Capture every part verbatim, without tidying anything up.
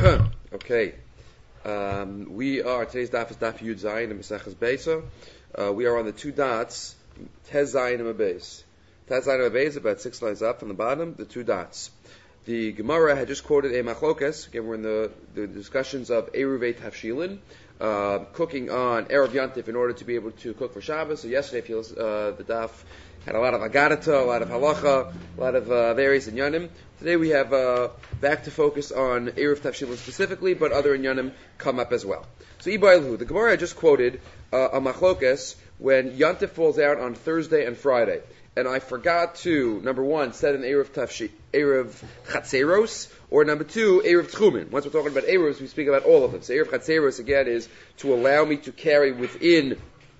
Okay. Um, we are, today's daf is daf Yud Zayin and Maseches Beisa. Uh, we are on the two dots, Tez Zayin and Beis. Tez Zayin and Beis, about six lines up from the bottom, the two dots. The Gemara had just quoted a machlokes. Again, we're in the, the discussions of Eruvei Tafshilin, uh, cooking on Erev Yantif in order to be able to cook for Shabbos. So yesterday, if you uh, the daf had a lot of agadata, a lot of halacha, a lot of uh, various inyanim. Today we have uh, back to focus on Erev Tafshilin specifically, but other inyanim come up as well. So Ibailhu, the Gemara I just quoted uh, a machlokes when Yantif falls out on Thursday and Friday. And I forgot to, number one, set an Erev Tafshi, Erev Chatzeros, or number two, Erev Tchumen. Once we're talking about Erevs, we speak about all of them. So Erev Chatzeros, again, is to allow me to carry within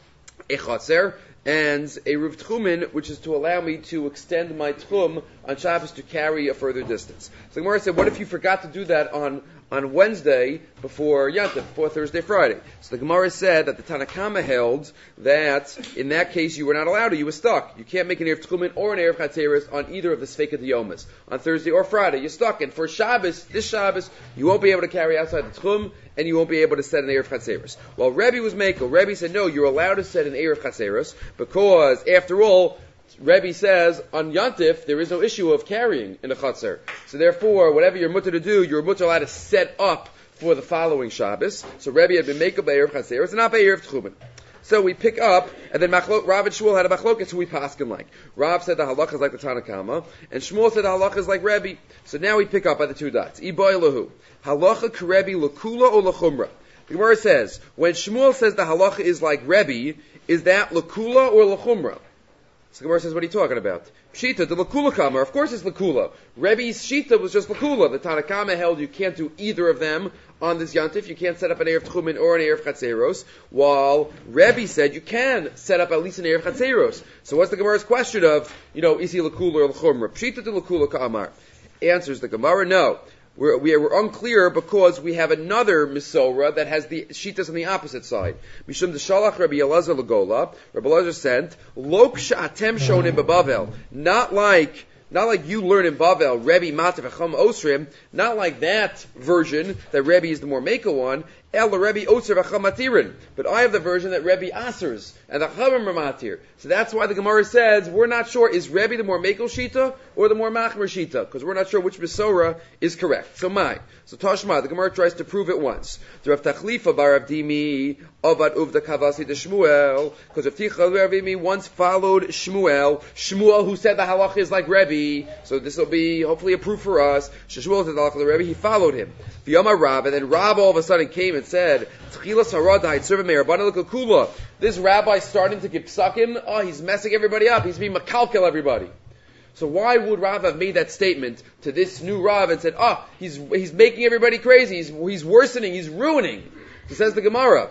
a Chatzer, and Erev Tchumen, which is to allow me to extend my Tchum on Shabbos to carry a further distance. So the Gemara said, what if you forgot to do that on on Wednesday before Yantif, before Thursday, Friday? So the Gemara said that the Tanakama held that in that case you were not allowed to, you were stuck. You can't make an Erev Tchumen or an Erev Chatzeros on either of the Sfeika Diyomas. On Thursday or Friday, you're stuck. And for Shabbos, this Shabbos, you won't be able to carry outside the Tchum, and you won't be able to set an Erev Chatzeros. While Rebbe was making, Rebbe said, no, you're allowed to set an Erev Chatzeros, because after all, Rebbe says, on Yantif, there is no issue of carrying in a Chatzer. So therefore, whatever you're mutter to do, you're mutter allowed to set up for the following Shabbos. So Rebbe had been making by Erev Chatzeros and not by Erev Tchumen. So we pick up, and then Machlok, Rav and Shmuel had a machlokas who we paskin like. Rav said the halacha is like the Tanakama, and Shmuel said the halacha is like Rebbe. So now we pick up by the two dots. Iboy lahu. Halacha k'Rebbe l'kula or l'chumra? The Gemara says, when Shmuel says the halacha is like Rebbe, is that l'kula or l'chumra? So the Gemara says, what are you talking about? Pshita, the Lakula Kamar, of course it's Lakula. Rebbe's Shita was just Lakula. The Tanakama held you can't do either of them on this Yantif. You can't set up an Erev Tchumen or an Erev Chatzeros. While Rebbe said you can set up at least an Erev Chatzeros. So what's the Gemara's question of, you know, is he Lakula or Lachumra? Pshita to Lakula Kamar. Answers the Gemara, no. We're, we are, we're unclear because we have another Misora that has the Shitas on the opposite side. Mishum Deshalach Rabbi Elazar Lagola, Rabbi Elazar sent, Lok Sha'atem Shonim Babavel. Not like, not like you learn in Bavel, Rebbe Matav Echam Osrim, not like that version, that Rebbe is the more Meka one, El Rebbe Osir Echam Matirin. But I have the version that Rebbe Asers, and the Chavim are Matir. So that's why the Gemara says, we're not sure, is Rebbe the more Mekel Shita, or the more Machmer Shita? Because we're not sure which Misora is correct. So my. So Tashma, the Gemara tries to prove it once. The Rav Tachlifa bar Rav Dimi, Avad Uvda Kavasi de Shmuel, because Rav Ticha Rav Dimi once followed Shmuel, Shmuel who said the halacha is like Rebbe, so this will be hopefully a proof for us. Shmuel said the halacha of the Rebbe, he followed him. The Yomar Rav, and then Rav all of a sudden came and said, Tchilas Haradai Tzurva Meir Bana L'Kakula. This rabbi starting to give psakim, oh, he's messing everybody up, he's being makalkel everybody. So why would Rav have made that statement to this new Rav and said, oh, he's he's making everybody crazy, he's he's worsening, he's ruining? So says the Gemara,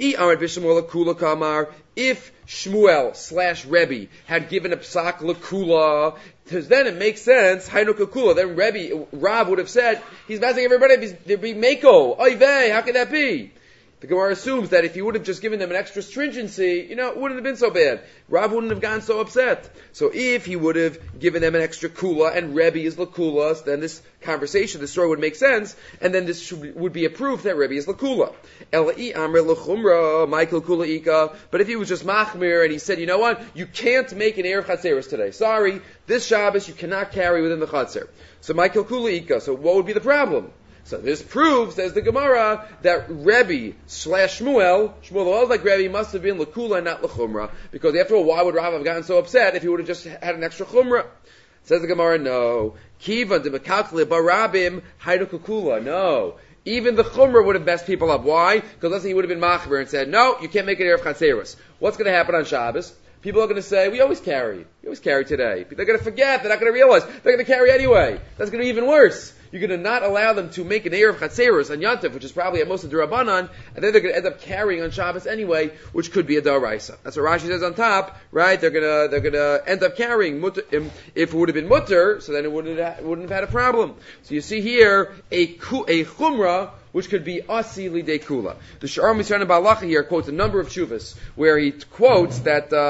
if Shmuel slash Rebbe had given a psak l'kula, then it makes sense, hainu kula, then Rebbe, Rav would have said, he's messing everybody up, there'd be meko, oy vey, how could that be? The Gemara assumes that if he would have just given them an extra stringency, you know, it wouldn't have been so bad. Rav wouldn't have gotten so upset. So if he would have given them an extra kula, and Rebbe is l'kula, then this conversation, this story would make sense, and then this should, would be a proof that Rebbe is l'kula. Elai amr l'chumra, Michael kula ika. But if he was just machmir, and he said, you know what, you can't make an Erev Chatzeros today. Sorry, this Shabbos you cannot carry within the Chatzer. So Michael kula ika. So what would be the problem? So this proves, says the Gemara, that Rebbe slash Shmuel, Shmuel was like Rebbe, must have been l'kula and not l'chumra, because after all, why would Rav have gotten so upset if he would have just had an extra chumra? Says the Gemara, no. Kivan de mekalkle barabim haydu kukula. No. Even the chumra would have messed people up. Why? Because let's say he would have been machber and said, no, you can't make an Erev Chatzeros. What's going to happen on Shabbos? People are going to say, we always carry. We always carry today. They're going to forget. They're not going to realize. They're going to carry anyway. That's going to be even worse. You're going to not allow them to make an Erev Chatzeros on Yantif, which is probably at most of the Rabbanan, and then they're going to end up carrying on Shabbos anyway, which could be a Daraisa. That's what Rashi says on top, right? They're going to, they're going to end up carrying mutter, if it would have been mutter, so then it wouldn't have, wouldn't have had a problem. So you see here, a, a chumrah, which could be asi lidei kula. The Sha'ar Misran Balacha here quotes a number of shuvas where he quotes that uh,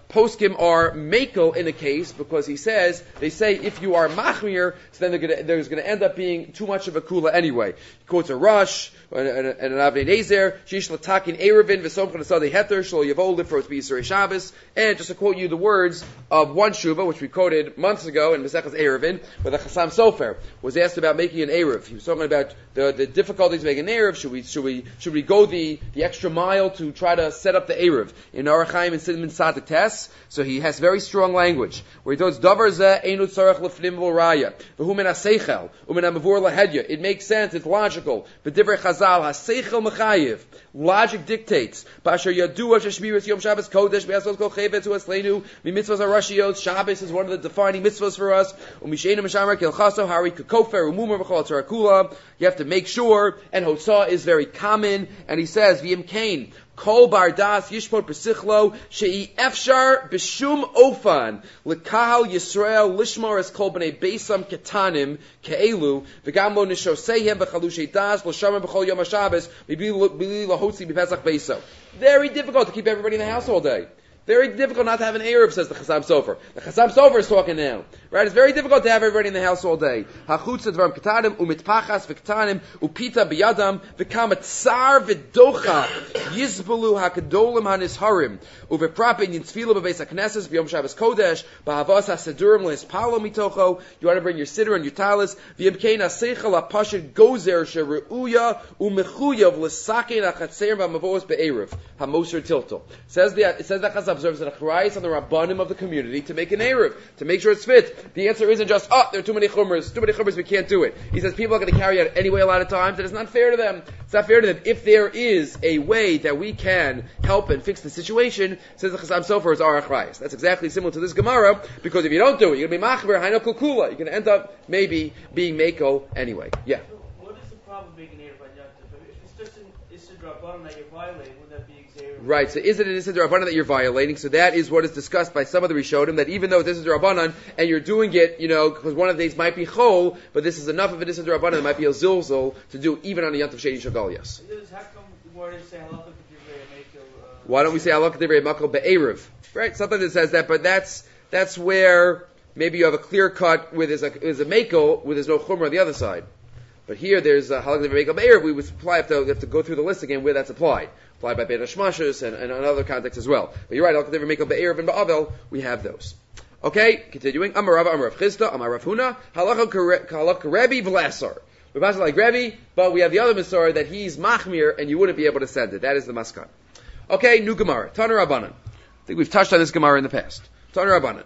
poskim are makel in a case because he says, they say if you are machmir, so then gonna, there's going to end up being too much of a kula anyway. He quotes a Rush and, and, and an Avnei Nezer, Shish Latakin Erevin, V'som Chanasadi Heter, Shlo Yavol, Live for it to be Yisrei Shabbos, and just to quote you the words of one Shuva, which we quoted months ago in Mesechus Erevin, where the Chassam Sofer was asked about making an Erev. He was talking about the, the difficulties of making an Erev. Should we, should we, should we go the, the extra mile to try to set up the Erev? In Orach Chaim and Sidman Sadik Tes, so he has very strong language, where he tells, Davar Zeh Einu Tzarech Lefnim V'Raya, V'hu Min HaSeichel, U'Min HaMavur Lahedya. It makes sense, it's logical. But Divrei Chazal, HaSeichel Mechayiv. Logic dictates. Pasher Yadua Sheshmiras Yom Shabbos Kodesh, Be'asos Kol Chevetz U'Asleinu, Mitzvahs HaRashiyot, Shabbos is one of the defining mitzvahs for us. U'Misheinu Mishamar Kilchaso, Hari Kekofer, U'Mumar V'Chol Tzara Kula. You have to make sure, and Hotzah is very common, and he says, V'Yim Kain, Kol bar das yishpot b'sichlo she'i efshar b'shum ofan l'kahal Yisrael lishmar es kol b'nei beisam ketanim ke'elu v'gam lo nishoseihem b'chalushei das l'shamar b'chol yom HaShabbos b'li lahotzi b'pesach beiso. Very difficult to keep everybody in the house all day. Very difficult not to have an Erev, says the Chassam Sofer. The Chassam Sofer is talking now. Right? It's very difficult to have everybody in the house all day. Hachutz advarim ketanim, umitpachas v'ketanim, upita b'yadam, v'kam tsar v'docha, yizbelu hakadolim hanisharim, uveprapin yitzfilu b'beis hakneses, b'yom Shabbos Kodesh, b'havas hasedurim lehispalo mitocho. You want to bring your siddur and your talis. V'yimkein haseichel hapashit gozer sheruya umechuyav l'sakein hachatzerim v'mavos be'erev hamoser tilto. Says the it says the Chassam observes that Achrayis on the Rabbanim of the community to make an Erev, to make sure it's fit. The answer isn't just, oh, there are too many chumras, too many chumras, we can't do it. He says people are going to carry out anyway a lot of times, and it's not fair to them. It's not fair to them. If there is a way that we can help and fix the situation, says the Chassam Sofer, is our Achrayis. That's exactly similar to this Gemara, because if you don't do it, you're going to be machber, haino kulkula. You're going to end up maybe being mako anyway. Yeah. What is the problem being an Erev on Yom Tov? If it's just an Issa Drabanan that you're violating, wouldn't that be Xer? Right, so is it an Issa Drabanan that you're violating? So that is what is discussed by some of the Rishonim, that even though this is Drabanan, and you're doing it, you know, because one of these might be Chol, but this is enough of an Issa Drabanan, it might be a Zilzul to do even on a Yom Tov Sheni Shagal, yes. How come the word is say halakha k'divrei mekel? Why don't we say halakha k'divrei mekel be'erev? Right, something that says that, but that's that's where maybe you have a clear cut where there's a, there's a mekel, where there's no chumrah on the other side. But here there's a halakha k'divrei mekel be'erev, we would apply, have to, have to go through the list again where that's applied. Applied by Beit HaShmashos and, and in other contexts as well. But you're right, halakha k'divrei mekel be'erev and ba'avel, we have those. Okay, continuing. Amar Rava, Amar Rav Chisda, Amar Rav Huna, halakha Rebbe v'lasar. We pass it like Rebbe, but we have the other Masorah that he's machmir and you wouldn't be able to send it. That is the maskan. Okay, new Gemara. Tana Rabbanan. I think we've touched on this Gemara in the past. Tana Rabbanan.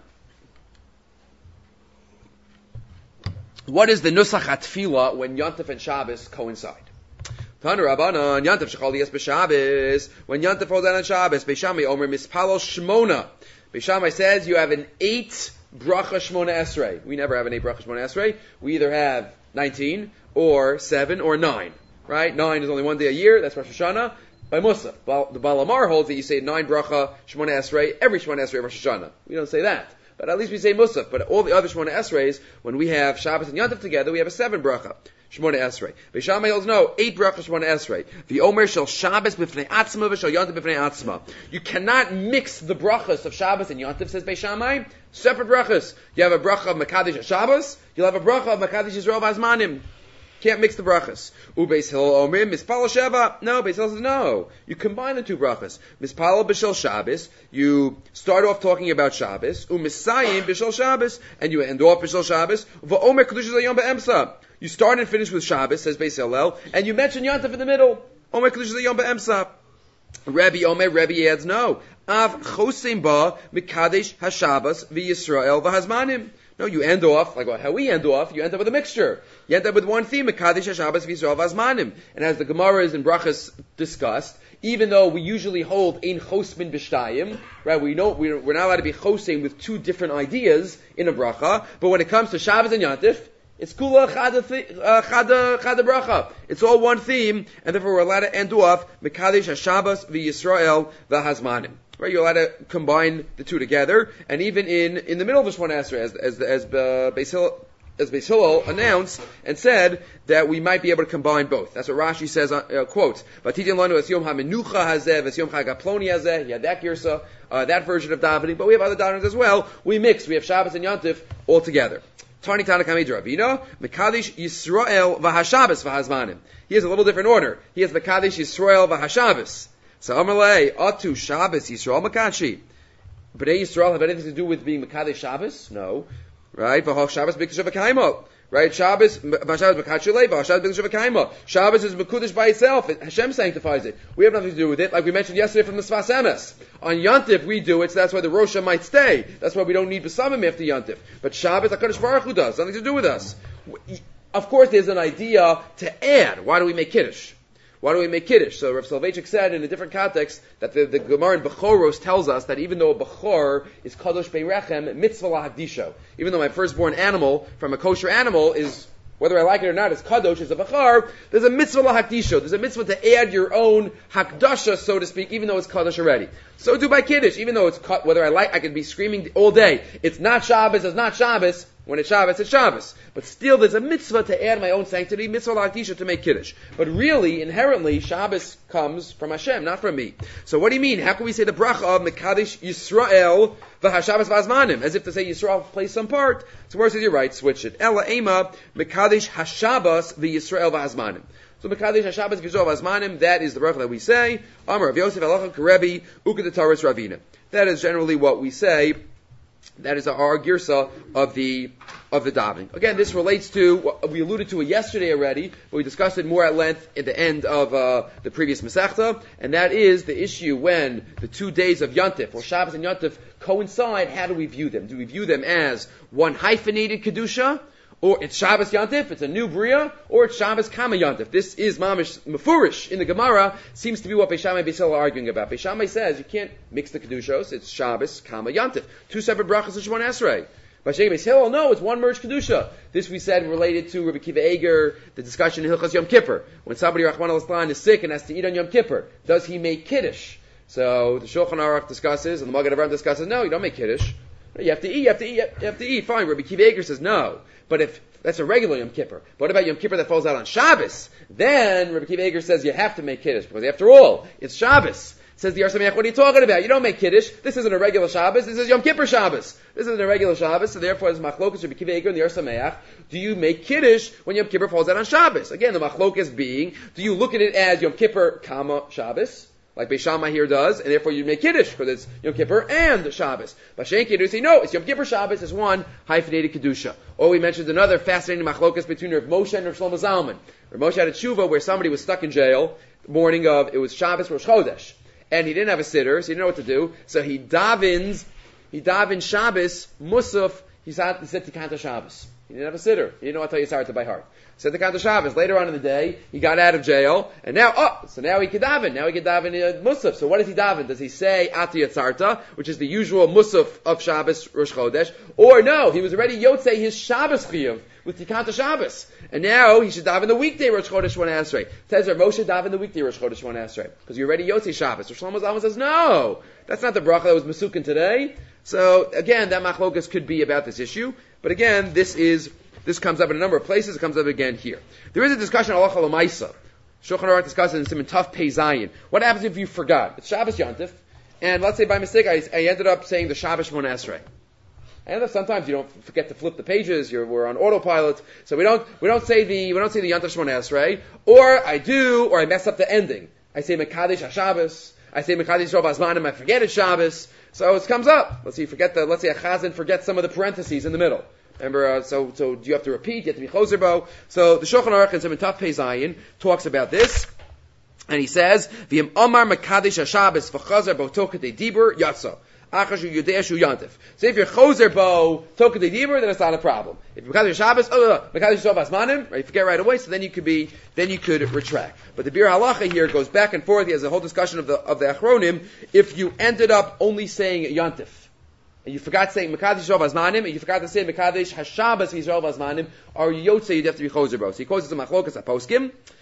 What is the nusach atfila when Yontif and Shabbos coincide? Tana Rabbanan, Yontif shechal yes b'Shabbos. When Yontif falls down on Shabbos, Beishamai Omer mispalo shmona. Beishamai says you have an eight bracha shmona esrei. We never have an eight bracha shmona esrei. We either have nineteen or seven or nine. Right? Nine is only one day a year. That's Rosh Hashanah. By Musaf. Well, the Baal Amar holds that you say nine bracha shmona esrei every shmona esrei of Rosh Hashanah. We don't say that. But at least we say Musaf. But all the other shmona esreis, when we have Shabbos and Yontif together, we have a seven bracha shmona esrei. Beishamai holds no, eight bracha shmona esrei. The Omer shel Shabbos b'fnei atzma v'shel Yontif b'fnei atzma. You cannot mix the brachas of Shabbos and Yontif, says Beishamai. Separate brachas. You have a bracha of Mekadesh Shabbos, you'll have a bracha of Mekadesh Yisrael v'Azmanim. Can't mix the brachas. Ubeis Hillel Omer, Mispal Sheva. No, Beis Hillel says no. You combine the two brachas. Mispal B'Shel Shabbos. You start off talking about Shabbos. Umisayim B'Shel Shabbos, and you end off B'Shel Shabbos. V'Omer Kedushas Hayom Be'emsa. You start and finish with Shabbos, says Beis Hillel, and you mention Yontif in the middle. Omer Kedushas Hayom Be'emsa. Rabbi Omer, Rabbi adds no. Av Chosim Ba Mikadesh HaShabbos V'Yisrael V'Hazmanim. No, you end off, like how we end off, you end up with a mixture. You end up with one theme, Mekadesh HaShabbos V'Yisrael V'Azmanim. And as the Gemara is in Brachas discussed, even though we usually hold Ein Chosmin B'Shtayim, right, we know, we're not allowed to be chosim with two different ideas in a bracha, but when it comes to Shabbos and Yontif, it's kula chada, uh, chada, chada bracha. It's all one theme, and therefore we're allowed to end off Mekadesh HaShabbos V'Yisrael V'Hazmanim. Right, you're allowed to combine the two together, and even in, in the middle of the Shmona Esrei, as as as uh, Beis Hillel as Beis Hillel announced and said that we might be able to combine both. That's what Rashi says, uh, uh, quote, V'atitin lanu es yom hamenucha hazeh v'es yom chag haploni hazeh. He had that girsa, uh, that version of davening, but we have other davenings as well. We mix. We have Shabbos and Yontif all together. Tani Tanakh Ravina, Mekadesh Yisrael v'Hashabbos v'Hazmanim. He has a little different order. He has Mekadesh Yisrael v'Hashabbos. So Amalei, Atu Shabbos Yisrael Mekadesh. Bnei Yisrael have anything to do with being Mekadesh Shabbos? No. Right? V'Hal Shabbos B'Kdash V'Kaimo. Right? Shabbos, Shabbos Mekadesh Lei, V'Hal Shabbos B'Kdash V'Kaimo. Shabbos is Mekudesh by itself. Hashem sanctifies it. We have nothing to do with it. Like we mentioned yesterday from the Sfas Emes. On Yontif we do it, so that's why the Rosha might stay. That's why we don't need B'samim after Yontif. But Shabbos, HaKadosh Baruch Hu does. Nothing to do with us. Of course there's an idea to add. Why do we make Kiddush? Why do we make Kiddush? So Rav Soloveitchik said in a different context that the, the Gemara in Bechoros tells us that even though a Bechor is Kadosh Beirechem, mitzvah lahakdisho. Even though my firstborn animal from a kosher animal is, whether I like it or not, is Kadosh, is a Bechor, there's a mitzvah lahakdisho. There's a mitzvah to add your own Hakdasha, so to speak, even though it's Kadosh already. So do by Kiddush, even though it's, whether I like, I could be screaming all day, it's not Shabbos, it's not Shabbos. When it's Shabbos, it's Shabbos. But still, there's a mitzvah to add my own sanctity, mitzvah l'akdisha, to make Kiddush. But really, inherently, Shabbos comes from Hashem, not from me. So what do you mean? How can we say the bracha of Mekadesh Yisrael v'Hashabbos v'Azmanim? As if to say Yisrael plays some part. So where says you're right, switch it. Ela ema Mekadesh Hashabbos v'Yisrael v'Azmanim. So Mekadesh Hashabbos v'Yisrael v'Azmanim, that is the bracha that we say. Amar Rav Yosef Halacha Karebi Ukadataris Ravina. That is generally what we say. That is our girsa of the of the davening. Again, this relates to what we alluded to it yesterday already, but we discussed it more at length at the end of uh, the previous Masechta, and that is the issue when the two days of Yontif, or Shabbos and Yontif, coincide. How do we view them? Do we view them as one hyphenated kedusha, or it's Shabbos Yontif, it's a new Bria, or it's Shabbos Kama Yontif? This is Mamish Mefurish in the Gemara, seems to be what Beis Shammai and Beis Hillel are arguing about. Beis Shammai says you can't mix the Kedushos, it's Shabbos Kama Yontif. Two separate brachas of Shemon Esrei. Beis Hillel, no, it's one merged Kedusha. This we said related to Rabbi Kiva Eger, the discussion in Hilchas Yom Kippur. When somebody, Rachman al is sick and has to eat on Yom Kippur, does he make Kiddush? So the Shulchan Aruch discusses, and the Maggid Avraham discusses, no, you don't make Kiddush. You have to eat, you have to eat, you have to eat. Fine. Rabbi Kiva Eger says no. But if that's a regular Yom Kippur, but what about Yom Kippur that falls out on Shabbos? Then Rabbi Kiva Eger says you have to make Kiddush, because after all, it's Shabbos. Says the Yar Sameach, what are you talking about? You don't make Kiddush. This isn't a regular Shabbos. This is Yom Kippur Shabbos. This isn't a regular Shabbos, so therefore it's Machlokas Rabbi Kiva Eger and the Yar Sameach. Do you make Kiddush when Yom Kippur falls out on Shabbos? Again, the Machlokas being, do you look at it as Yom Kippur, comma, Shabbos? Like Beis Shammai here does, and therefore you make Kiddush, because it's Yom Kippur and Shabbos. Bashen Kiddush, say, no, it's Yom Kippur Shabbos, it's one hyphenated Kedusha. Or we mentioned another fascinating machlokas between Rav Moshe and Rav Shlomo Zalman. Rav Moshe had a tshuva where somebody was stuck in jail, the morning of, it was Shabbos Rosh Chodesh. And he didn't have a sitter, so he didn't know what to do, so he davens, he davens Shabbos, Musaf, he said, he said Tikanta Shabbos. He didn't have a sitter. He didn't know what to tell Yisarta by heart. Said the Kanta Shabbos. Later on in the day, he got out of jail, and now, oh, so now he can daven. Now he can daven uh, Musaf. So what does he daven? Does he say Ati Yatzarta, which is the usual Musaf of Shabbos Rosh Chodesh? Or no, he was already Yotzei his Shabbos Chiyuv with Tikanta Shabbos. And now he should daven the weekday Rosh Chodesh Shemona Esrei. Says Rav Moshe daven the weekday Rosh Chodesh Shemona Esrei. Because you're already Yotzei Shabbos. Rosh Shlomo Zalman says, no, that's not the bracha that was Mesukin today. So again, that machlokas could be about this issue. But again, this is This comes up in a number of places. It comes up again here. There is a discussion on Halacha L'Maisa. Shulchan Aruch discusses in Siman Taf Pei Zayin. What happens if you forgot? It's Shabbos Yontif, and let's say by mistake I, I ended up saying the Shabbos Shemona Esrei. And sometimes you don't forget to flip the pages. You're, we're on autopilot, so we don't we don't say the we don't say the Yontif Shemona Esrei. Or I do, or I mess up the ending. I say Mekadesh HaShabbos. I say Mekadesh Rov Azmanim. I forget it's Shabbos. So it comes up. Let's say forget the. Let's say a chazan forgets some of the parentheses in the middle. Remember, uh, so so do you have to repeat? You have to be choser bo. So the Shulchan Aruch in Siman Taf Pei Zayin talks about this, and he says, "V'im Amar Mekadesh HaShabbos v'chazer bo tokatei dibur yatsa achashu yudeshu yantif." So if you're choser bo tokatei dibur, then it's not a problem. If you're Mekadesh HaShabbos, oh, Mekadesh Rov Azmanim, right, you forget right away. So then you could be, then you could retract. But the Bir Halacha here goes back and forth. He has a whole discussion of the of the Achronim. If you ended up only saying yantif, and you forgot saying Mekadesh Rov Azmanim, and you forgot to say Mekadesh HaShabbos Rov Azmanim, or Yotze, you'd have to be Choser Bo. So he quotes the Machlokas HaPoskim.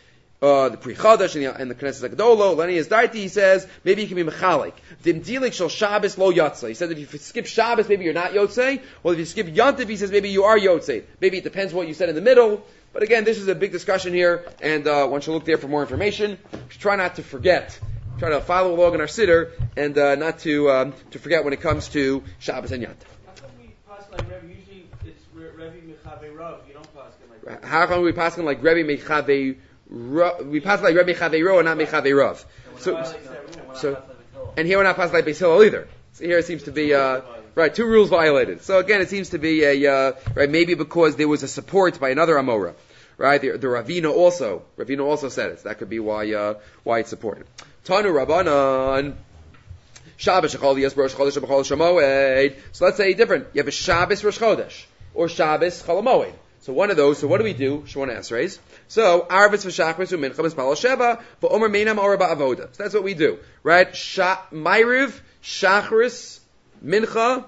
Uh, the Pri Chadash and the, and the Knesset Agdolo, Leni Daiti, he says, maybe you can be Mechalik. Dim Dilik Shal Shabbos Lo Yotzei. He says if you skip Shabbos, maybe you're not Yotzei. Well, if you skip Yontif, he says maybe you are Yotzei. Maybe it depends what you said in the middle. But again, this is a big discussion here, and uh, one should look there for more information. Try not to forget. Try to follow along in our siddur, and uh, not to um, to forget when it comes to Shabbos and Yontif. How come we pass like Rebbe? Usually it's Rebbe Mechave Rav. You don't pass like Rebbe. How come we pass like Rebbe Mechave Rav? We pass like Rebbe Mechave Rav and not Mechave Rav. So, so, and here we're not passing like Beis Hillel either. So here it seems to be uh, right two rules violated. So again, it seems to be a uh, right maybe because there was a support by another Amora, right? The, the Ravina also Ravina also said it. So that could be why uh, why it's supported. Tanu Rabbanan. Shabbos Shechol Yes Rosh Chodesh B'Chol Shamoed. So let's say different. You have a Shabbos Rosh Chodesh or Shabbos Chol Hamoed. So one of those. So what do we do? Shmona Esreis. So Arvis v'Shachris u'Mincha B'Spal Sheva v'Omer Meinam Ora Ba'Avoda. So that's what we do, right? Sha- Ma'ariv, Shachris, Mincha,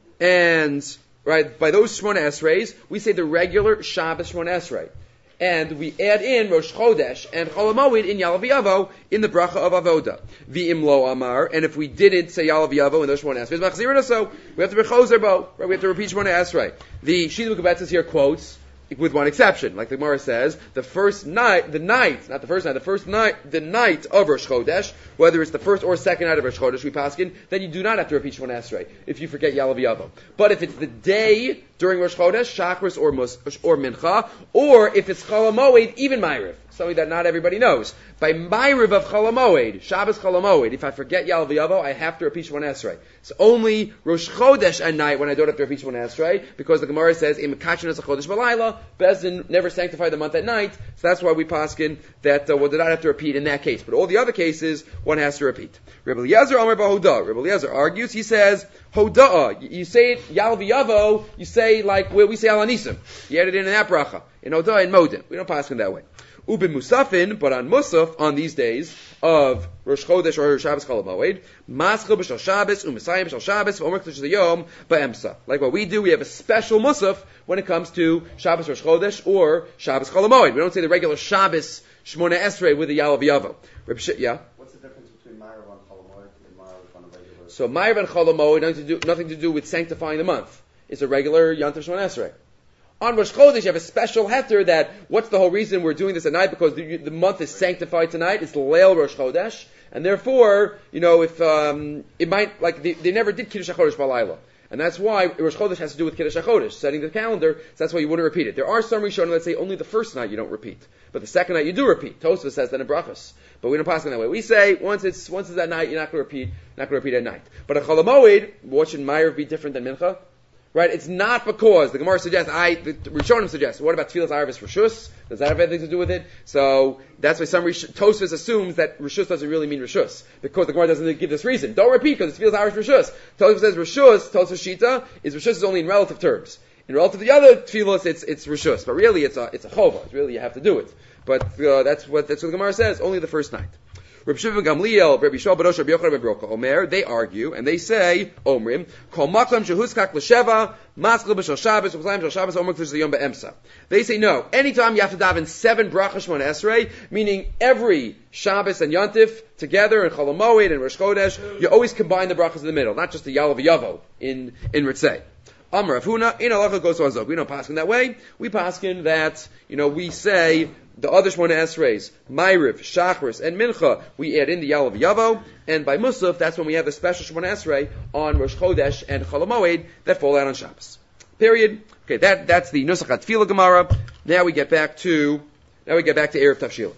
and right by those Shmona Esreis, we say the regular Shabbos Shmona Esrei. And we add in Rosh Chodesh and Chol HaMoed in Yalav Yavo in the bracha of Avoda. V'im lo amar, and if we didn't say Yalav Yavo in those Shmona Esrei, so we have to be Choser Bo, right? We have to repeat Shmona Esrei. The Shita Mukabetz here quotes, with one exception, like the Gemara says, the first night, the night, not the first night, the first night, the night of Rosh Chodesh, whether it's the first or second night of Rosh Chodesh, we paskin, then you do not have to repeat Shmona Esrei if you forget Yalav Yavo. But if it's the day during Rosh Chodesh, Shachris or Mus, or Mincha, or if it's Chol HaMoed, even Ma'ariv, something that not everybody knows. By Ma'ariv of Chol HaMoed, Shabbos Chol HaMoed, if I forget Yalav Yavo, I have to repeat Shmona Esrei. It's only Rosh Chodesh at night when I don't have to repeat Shmona Esrei, because the Gemara says, Im Kachin as a Chodesh B'Layla, Bezdin never sanctified the month at night, so that's why we paskin that uh, one did not have to repeat in that case. But all the other cases, one has to repeat. Rebbe Eliezer Amar B'Hodah. Rebbe Eliezer argues, he says, Hoda'ah, you say it, Yalav Yavo, you say like where we say Al Anisim. You add it in in that bracha. In Hoda'ah and Modim. We don't paskin that way. Ubin Musafin, but on Musaf, on these days of Rosh Chodesh or Shabbos Chol HaMoed, Maschil b'Shal Shabbos, U'Mesayim b'Shal Shabbos, V'Omer K'Tush Yom Ba'emsa. Like what we do, we have a special Musaf when it comes to Shabbos Rosh Chodesh or Shabbos Chol HaMoed. We don't say the regular Shabbos Shmona Esrei with the Yalav Yavo. Yeah? What's the difference between Ma'ariv on Chol HaMoed and Ma'ariv on a regular? So Ma'ariv on Chol HaMoed, nothing to do, nothing to do with sanctifying the month. It's a regular Yantav Shmona Esrei. On Rosh Chodesh, you have a special heter that, what's the whole reason we're doing this at night? Because the, the month is sanctified tonight. It's Leil Rosh Chodesh. And therefore, you know, if, um, it might, like, they, they never did Kiddush HaChodesh B'Layla. And that's why Rosh Chodesh has to do with Kiddush HaChodesh, setting the calendar, so that's why you wouldn't repeat it. There are some Rishonim that say only the first night you don't repeat. But the second night you do repeat. Tosfos says that in Brachos. But we don't pass it that way. We say, once it's, once it's at night, you're not going to repeat, not going to repeat at night. But at Chol HaMoed, what should Ma'ariv be different than Mincha? Right, it's not because the Gemara suggests. I the Rishonim suggests. What about Tfilas Arvis Rishus? Does that have anything to do with it? So that's why some Rish, Tosfos assumes that Rishus doesn't really mean Rishus because the Gemara doesn't give this reason. Don't repeat because it's Tfilas Arvis Rishus. Tosfos says Rishus. Tosfos Shita is Rishus is only in relative terms. In relative to the other Tfilas, it's it's Rishus, but really it's a it's a chova. It's really you have to do it. But uh, that's what that's what the Gemara says. Only the first night. Reb Shimon Gamliel, Reb Yishmael Badosh, Reb Yochanan, Reb Rocha, Omer, they argue, and they say, Omrim, Kol Maklam Shehuskak L'Sheva, Maskil B'Shal Shabbos, U'Zayim Shal Shabbos, Omer K'Tush Yom Be'emsa. They say no. Anytime you have to daven seven brachas Shmona Esrei, meaning every Shabbos and Yontif together, and Chol HaMoed and Rosh Chodesh, you always combine the brachas in the middle, not just the Yalav Yavo in, in Ritzei. Amar Rav Huna, in halacha goes on zog. We don't paskin that way. We paskin that, you know, we say the other Shmona Esreis, Ma'ariv, Shachris, and Mincha, we add in the Yalav Yavo, and by Musaf, that's when we have the special Shmona Esrei on Rosh Chodesh and Chol HaMoed that fall out on Shabbos. Period. Okay, that, that's the Nusach HaTfilah Gemara. Now we get back to, now we get back to Erev Tavshil.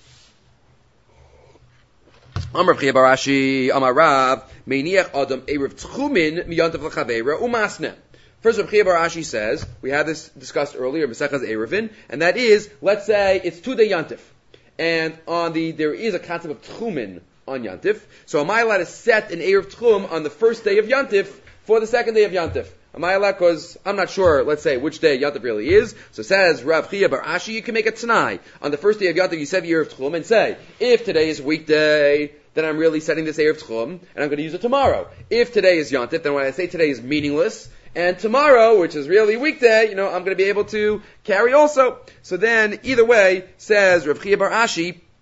Amar B'chia Barashi, Amar Rav, Meiniach Adam Erev Tchumin Miyantav L'Chaveira Umasne. First, Reb Chia Bar Ashi says, we had this discussed earlier, Mesechas Erevin, and that is, let's say it's two-day Yantif, and on the there is a concept of Tchumin on Yantif. So am I allowed to set an Erev Tchum on the first day of Yantif for the second day of Yantif? Am I allowed? Because I'm not sure, let's say, which day Yantif really is. So says Rav Chia Bar Ashi, you can make a Tanai. On the first day of Yantif, you set the Erev Tchum and say, if today is weekday, then I'm really setting this Erev Tchum, and I'm going to use it tomorrow. If today is Yantif, then when I say today is meaningless, and tomorrow, which is really weekday, you know, I'm going to be able to carry also. So then, either way, says Rav Chia Bar Ashi,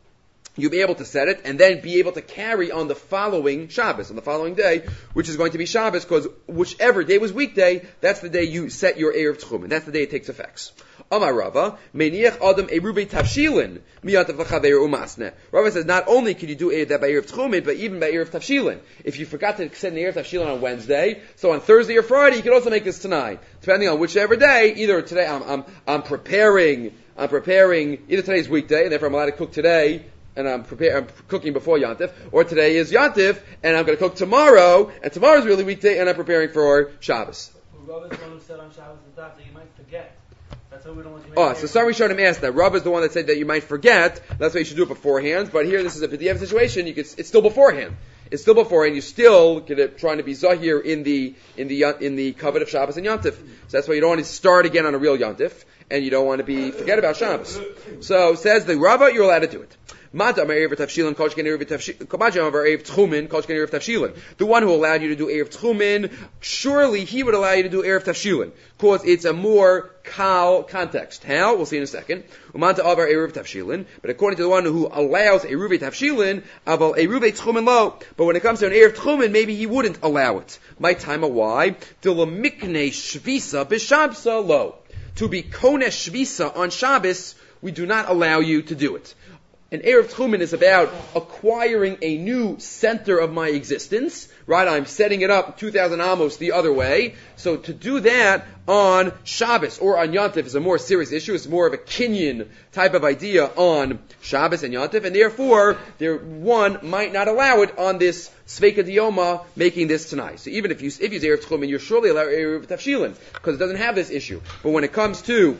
you'll be able to set it and then be able to carry on the following Shabbos, on the following day, which is going to be Shabbos, because whichever day was weekday, that's the day you set your Erev Tchumen. That's the day it takes effects. Amar Rava, Meniach Adam Erubei Tavshilin, Miyantav L'chaver Umasne. Rava says not only can you do that by Erev Tchumen, but even by Erev Tavshilin. If you forgot to set an Erev Tavshilin on Wednesday, so on Thursday or Friday, you can also make this tonight. Depending on whichever day, either today I'm, I'm, I'm preparing, I'm preparing, either today's weekday, and therefore I'm allowed to cook today, and I'm prepare, I'm cooking before Yantif, or today is Yantif, and I'm going to cook tomorrow, and tomorrow's really weekday, and I'm preparing for Shabbos. Well, Rava is the one who said on Shabbos and that you might forget. That's why we don't want you to make Oh, so some Rishonim asked that. Rava is the one that said that you might forget. That's why you should do it beforehand. But here, this is a B'diavad situation. You could, it's still beforehand. It's still beforehand. You still get it, trying to be Zahir in the in the in the covet of Shabbos and Yantif. So that's why you don't want to start again on a real Yantif, and you don't want to be forget about Shabbos. So says the Rava, you're allowed to do it. The one who allowed you to do Erev Tchumen, surely he would allow you to do Erev Tavshilin, because it's a more kal context. How? We'll see in a second. But according to the one who allows Eruv Tavshilin, aval Eruv Tchumen lo. But when it comes to an Erev Tchumen, maybe he wouldn't allow it. My time of why? To be konesh shvisa on Shabbos, we do not allow you to do it. An Erev Tchumen is about acquiring a new center of my existence, right? I'm setting it up two thousand amos the other way. So to do that on Shabbos or on Yantif is a more serious issue. It's more of a Kinyan type of idea on Shabbos and Yantif, and therefore, there, one might not allow it on this Sveika Dioma making this tonight. So even if you, if you use Erev Tchumen, you're surely allowed Erev Tavshilin, because it doesn't have this issue. But when it comes to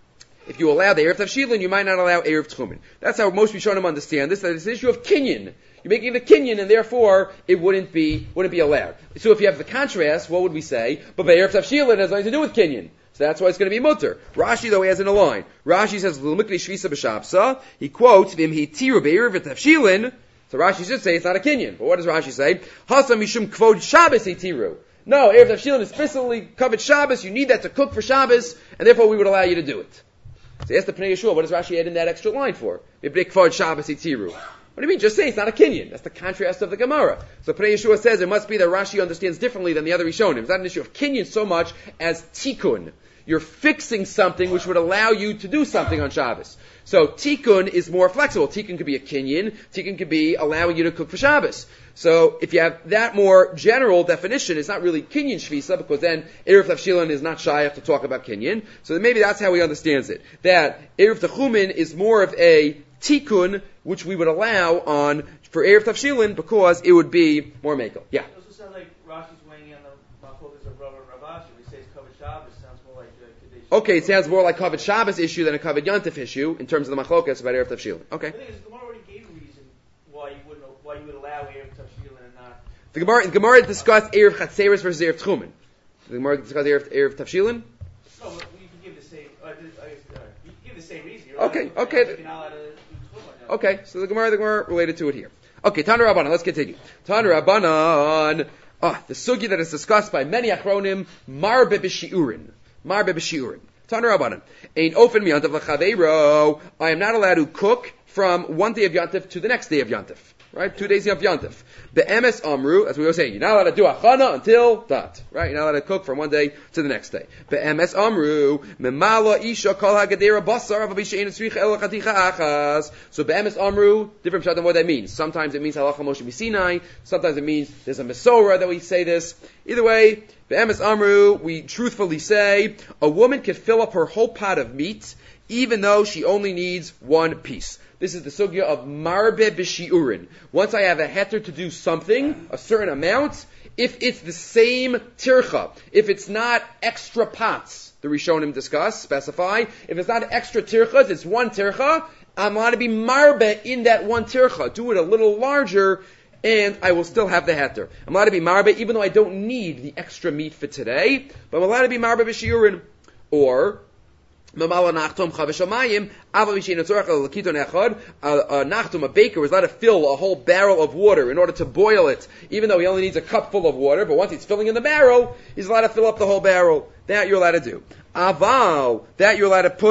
if you allow the Erev Tavshilin, you might not allow Erev Tchumen. That's how most Rishonim understand this, that it's an issue of Kinyan. You're making the Kinyan, and therefore, it wouldn't be, wouldn't be allowed. So if you have the contrast, what would we say? But by Erev Tavshilin, it has nothing to do with Kinyan. So that's why it's going to be mutter. Rashi, though, he has in a line. Rashi says, L'mikli shvisa b'shabsa. He quotes, V'im hitiru be'erev Tavshilin. So Rashi should say it's not a Kinyan. But what does Rashi say? Hasa mishum kvod Shabbos hitiru. No, Erev Tavshilin is specifically covered Shabbos. You need that to cook for Shabbos, and therefore we would allow you to do it. So ask the Pnei Yeshua, what does Rashi add in that extra line for? What do you mean? Just say it's not a Kinyan. That's the contrast of the Gemara. So Pnei Yeshua says it must be that Rashi understands differently than the other Rishonim. It's not an issue of Kinyan so much as Tikkun. You're fixing something which would allow you to do something on Shabbos. So Tikkun is more flexible. Tikkun could be a Kinyan. Tikkun could be allowing you to cook for Shabbos. So if you have that more general definition, it's not really Kinyan Shvisa, because then Erev Tavshilin is not shaykh to talk about Kinyan. So maybe that's how he understands it. That Erev Tchumen is more of a Tikkun, which we would allow on for Erev Tavshilin, because it would be more makel. Yeah. It also sounds like Rashi's weighing in on the machlokas of Rav and Ravashi. We say it's covered Shabbos. Sounds more like the Kadesh. Okay, it sounds more like covered Shabbos issue than a covered Yantif issue in terms of the machlokas about Erev Tavshilin. Okay. The thing is, the Gemara already gave a reason why you wouldn't, why you would allow Erev Tavshilin and not. The Gemara, the Gemara discussed Erev Chatzeres versus Erev Tchumen. The Gemara discussed Erev, Erev Tavshilin. No, but you can give the same. Uh, I guess, uh, you can give the same reason. You're Okay, allowed, okay. You're not allowed to do Tchumen. Okay, so the Gemara, the Gemara related to it here. Okay, Tana Rabbanan, let's continue. Tana Rabbanan, ah, the sugi that is discussed by many achronim, marbe b'shiurin. Marbe b'shiurin. Tana Rabbanan, ein ofen miyantav l'chaveiro, I am not allowed to cook from one day of Yantif to the next day of Yantif. Right? Two days of Yantif. Be'emes amru, as we were saying, you're not allowed to do achana until that. Right? You're not allowed to cook from one day to the next day. Be'emes amru, memala isha kol hagadera basar avabisha ein tzricha el chaticha achas. So be'emes amru, different pshat than what that means. Sometimes it means halacha Moshe b'Sinai. Sometimes it means there's a mesorah that we say this. Either way, be'emes amru, we truthfully say, a woman can fill up her whole pot of meat, even though she only needs one piece. This is the sugya of marbe b'shiurin. Once I have a heter to do something, a certain amount, if it's the same tircha, if it's not extra pots, the Rishonim discuss, specify, if it's not extra tirchas, it's one tircha, I'm allowed to be marbe in that one tircha. Do it a little larger, and I will still have the heter. I'm allowed to be marbe, even though I don't need the extra meat for today, but I'm allowed to be marbe b'shiurin. Or, Mamala nachtum chaveshamayim, ava mishin tzorach l'kiton echad. A nachtum, a baker, was allowed to fill a whole barrel of water in order to boil it, even though he only needs a cup full of water. But once he's filling in the barrel, he's allowed to fill up the whole barrel. That you're allowed to do. Aval, that you're allowed to put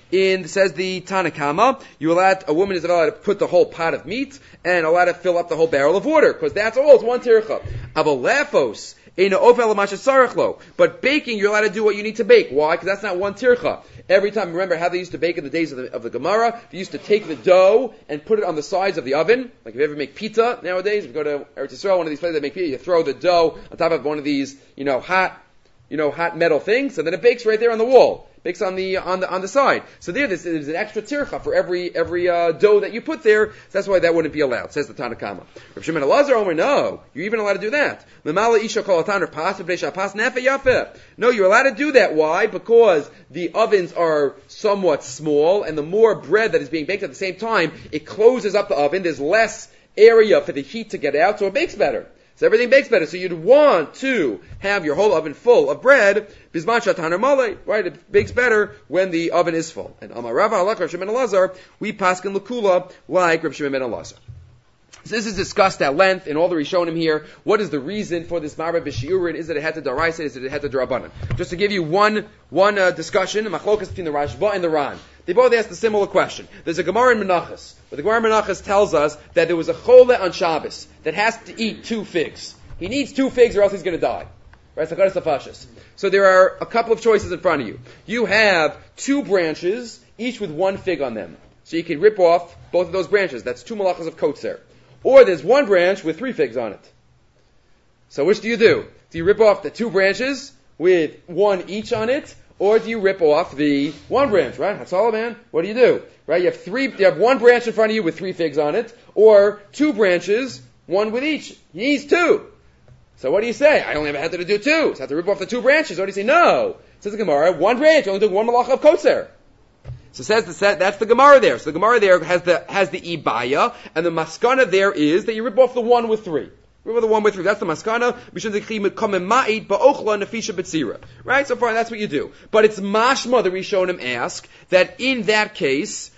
in, says the Tanakama, you allowed, a woman is allowed to put the whole pot of meat and allowed to fill up the whole barrel of water, because that's all, it's one tircha. Avalefos, but baking, you're allowed to do what you need to bake. Why? Because that's not one tircha. Every time, remember how they used to bake in the days of the, of the Gemara? They used to take the dough and put it on the sides of the oven. Like if you ever make pizza nowadays, if you go to Eretz Yisrael, one of these places that make pizza, you throw the dough on top of one of these, you know, hot, you know, hot metal things, and then it bakes right there on the wall. Bakes on the on the on the side. So there, this is an extra tircha for every every uh, dough that you put there. So that's why that wouldn't be allowed. Says the Tanakama. Rav Shimon Elazar Omer, no, you're even allowed to do that. No, you're allowed to do that. Why? Because the ovens are somewhat small, and the more bread that is being baked at the same time, it closes up the oven. There's less area for the heat to get out, so it bakes better. So everything bakes better. So you'd want to have your whole oven full of bread. Bisman shatan male, right? It bakes better when the oven is full. And Amar Rava Halach Rav Shimon Elazar, we paskin l'kula like Rav Shimon ben Elazar. So this is discussed at length in all the Rishonim here. What is the reason for this marba b'shiurin? Is it a heter d'oraisa? Is it a heter d'rabanan? Just to give you one one uh, discussion, a machlokas between the Rashba and the Ran. They both asked a similar question. There's a Gemara in Menachos, but the Gemara in Menachos tells us that there was a chole on Shabbos that has to eat two figs. He needs two figs or else he's going to die. Right? So there are a couple of choices in front of you. You have two branches, each with one fig on them. So you can rip off both of those branches. That's two malachas of kotzer. Or there's one branch with three figs on it. So which do you do? Do you rip off the two branches with one each on it? Or do you rip off the one branch, right? That's all, man. What do you do? Right? You have three, you have one branch in front of you with three figs on it, or two branches, one with each. He needs two. So what do you say? I only have to do two. So I have to rip off the two branches. What do you say? No. Says the Gemara, one branch, you only do one malacha of kotzer. So says the, that's the Gemara there. So the Gemara there has the, has the ibaya, and the maskana there is that you rip off the one with three. Remember the one with three. That's the maskana. Right? So far, that's what you do. But it's mashma, the Rishonim ask, that in that case,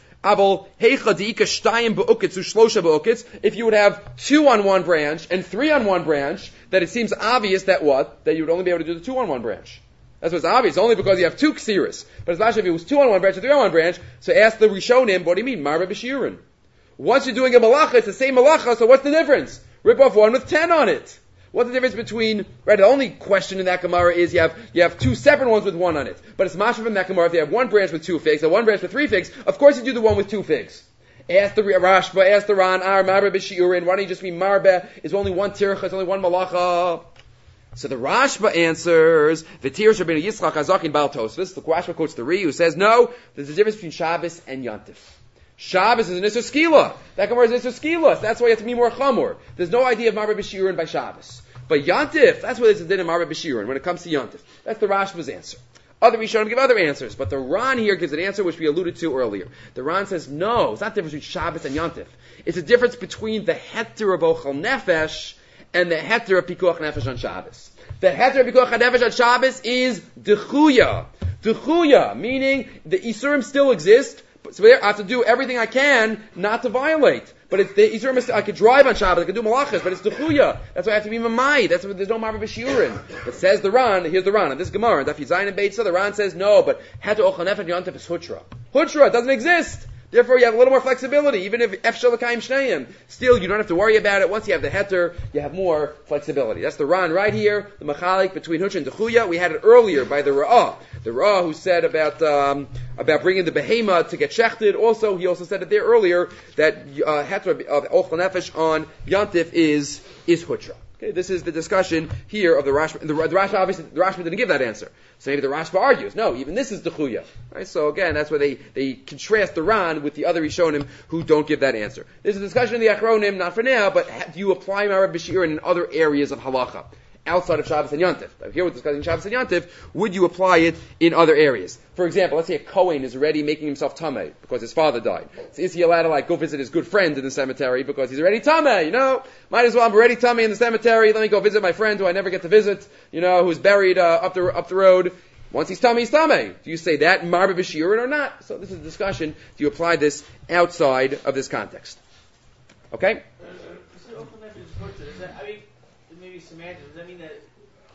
if you would have two on one branch and three on one branch, that it seems obvious that what? That you would only be able to do the two on one branch. That's what's obvious, only because you have two ksiris. But especially if it was two on one branch and three on one branch, so ask the Rishonim, what do you mean? Marba b'shiurin. Once you're doing a malacha, it's the same malacha, so what's the difference? Rip off one with ten on it. What's the difference between, right, the only question in that Gemara is you have, you have two separate ones with one on it. But it's mashma from that Gemara, if you have one branch with two figs, and one branch with three figs, of course you do the one with two figs. Ask the Rashba, ask the Ran, Ar, Marba b'shiurin, why don't you just mean Marba, is only one tircha, it's only one malacha. So the Rashba answers, V'tir Shabbeinu Yitzchak Hazakin Bal Tosfos, the Rashba quotes the Ri, who says, no, there's a difference between Shabbos and Yantif. Shabbos is an Isser Skila. That Gemara is Isser Skila. That's why you have to be more chamor. There's no idea of Marba b'shiurin by Shabbos. But Yantif, that's why there's a din of Marba b'shiurin when it comes to Yantif. That's the Rashba's answer. Other Rishonim give other answers, but the Ran here gives an answer which we alluded to earlier. The Ran says, no, it's not the difference between Shabbos and Yantif. It's a difference between the heter of Ochel Nefesh and the heter of Pikuach Nefesh on Shabbos. The heter of Pikuach Nefesh on Shabbos is Dechuya. Dechuya, meaning the Isurim still exist, so I have to do everything I can not to violate. But it's the Isurim, I could drive on Shabbos, I could do malachas, but it's Dechuya. That's why I have to be Mamai. That's why there's no Marba b'shiurin. But says the Ran, here's the Ran, on this Gemara, Daf Yizayin and Beitza, the Ran says, no, but heter Ochel Nefesh Yantif is Hutra. Hutra, it doesn't exist. Therefore, you have a little more flexibility. Even if F Shalakayim Shnayim, still you don't have to worry about it. Once you have the heter, you have more flexibility. That's the Ran right here, the Machalik between Hutra and Dechuya. We had it earlier by the Ra'ah. The Ra'ah who said about um, about bringing the behema to get shechted. Also, he also said it there earlier that uh, heter of Ochel Nefesh on Yantif is is Hutra. Okay, this is the discussion here of the Rashba. The, the Rashba obviously the Rashba didn't give that answer. So maybe the Rashba argues, no, even this is Dechuya. Right? So again, that's where they, they contrast the Ran with the other Rishonim who don't give that answer. There's a discussion in the Achronim, not for now, but do you apply Marba b'shiurin in other areas of halacha? Outside of Shabbos and Yantif. Here we're discussing Shabbos and Yantif. Would you apply it in other areas? For example, let's say a Kohen is already making himself tameh because his father died. So is he allowed to like go visit his good friend in the cemetery because he's already tameh? You know, might as well, I'm already tameh in the cemetery. Let me go visit my friend who I never get to visit. You know, who's buried uh, up the up the road. Once he's tameh, he's tameh. Do you say that Marba b'shiurin or not? So this is a discussion. Do you apply this outside of this context? Okay. I mean, maybe semantics. Does that mean that